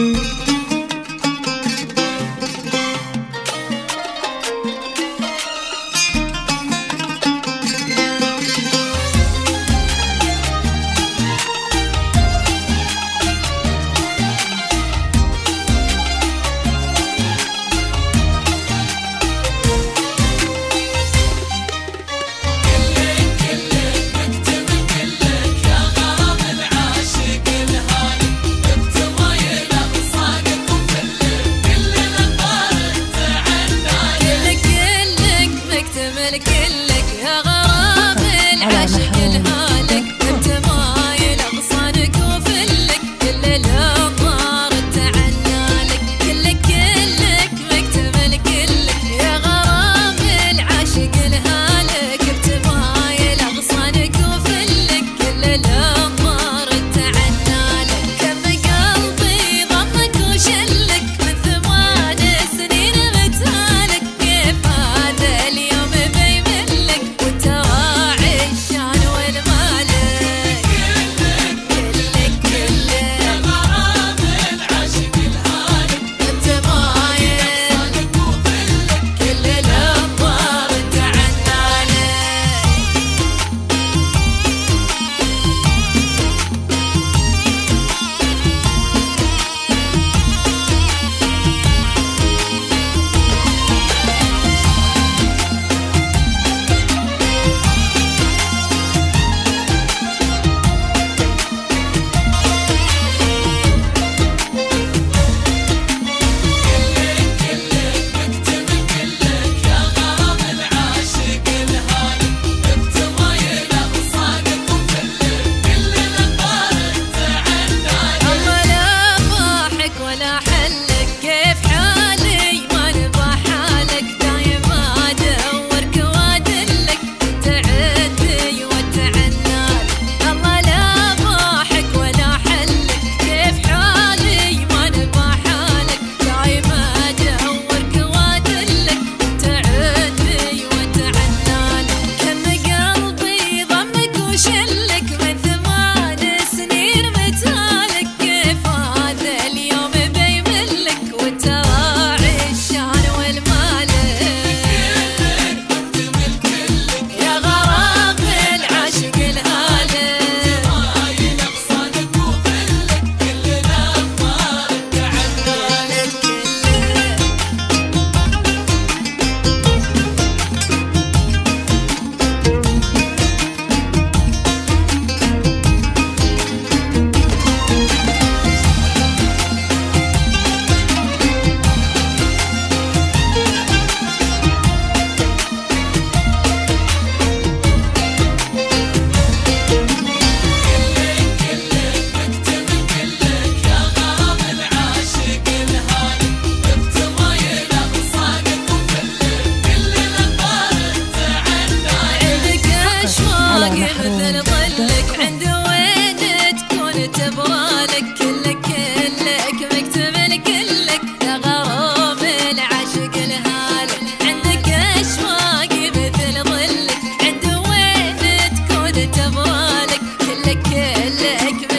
كلك يا غرام العاشق الهالك، انت مايل اغصانك وفلك كل الانظار تعنالك. كلك مكتمل كلك يا غرام العاشق الهالك، انت مايل اغصانك وفلك كل الانظار تعنالك. كم قلبي ضمك وشلك من 8 سنين متهالك، كيف هذا اليوم مثل ظلك عند وين تكون تبغالك. كلك مكتمل كلك يا غرام العاشق الهالك، عندك اشواق مثل ظلك عند وين تكون تبغالك. كلك